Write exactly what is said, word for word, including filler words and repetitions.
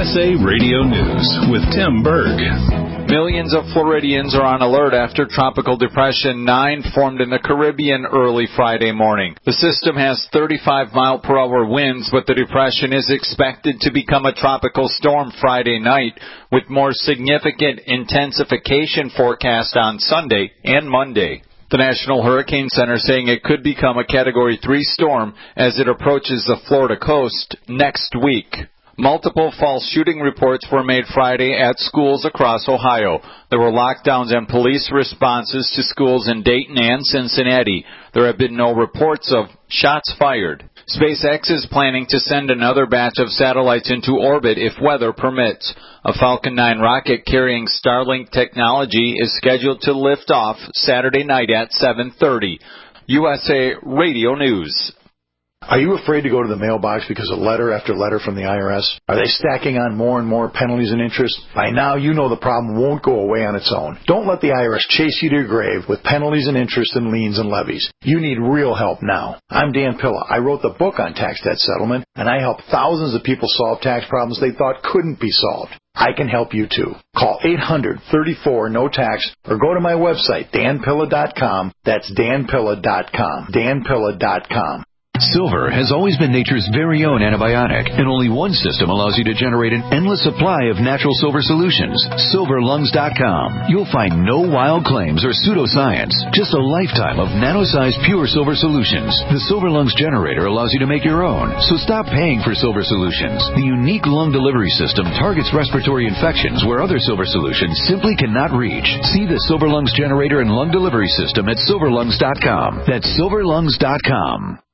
S A Radio News with Tim Berg. Millions of Floridians are on alert after Tropical Depression nine formed in the Caribbean early Friday morning. The system has thirty-five mile per hour winds, but the depression is expected to become a tropical storm Friday night, with more significant intensification forecast on Sunday and Monday. The National Hurricane Center saying it could become a Category three storm as it approaches the Florida coast next week. Multiple false shooting reports were made Friday at schools across Ohio. There were lockdowns and police responses to schools in Dayton and Cincinnati. There have been no reports of shots fired. SpaceX is planning to send another batch of satellites into orbit if weather permits. A Falcon nine rocket carrying Starlink technology is scheduled to lift off Saturday night at seven thirty. U S A Radio News. Are you afraid to go to the mailbox because of letter after letter from the I R S? Are they stacking on more and more penalties and interest? By now, you know the problem won't go away on its own. Don't let the I R S chase you to your grave with penalties and interest and liens and levies. You need real help now. I'm Dan Pilla. I wrote the book on tax debt settlement, and I help thousands of people solve tax problems they thought couldn't be solved. I can help you too. Call eight hundred, thirty-four, no tax or go to my website, dan pilla dot com. That's dan pilla dot com. dan pilla dot com. Silver has always been nature's very own antibiotic, and only one system allows you to generate an endless supply of natural silver solutions. silver lungs dot com. You'll find no wild claims or pseudoscience, just a lifetime of nano-sized pure silver solutions. The Silver Lungs generator allows you to make your own, so stop paying for silver solutions. The unique lung delivery system targets respiratory infections where other silver solutions simply cannot reach. See the Silver Lungs generator and lung delivery system at silver lungs dot com. That's silver lungs dot com.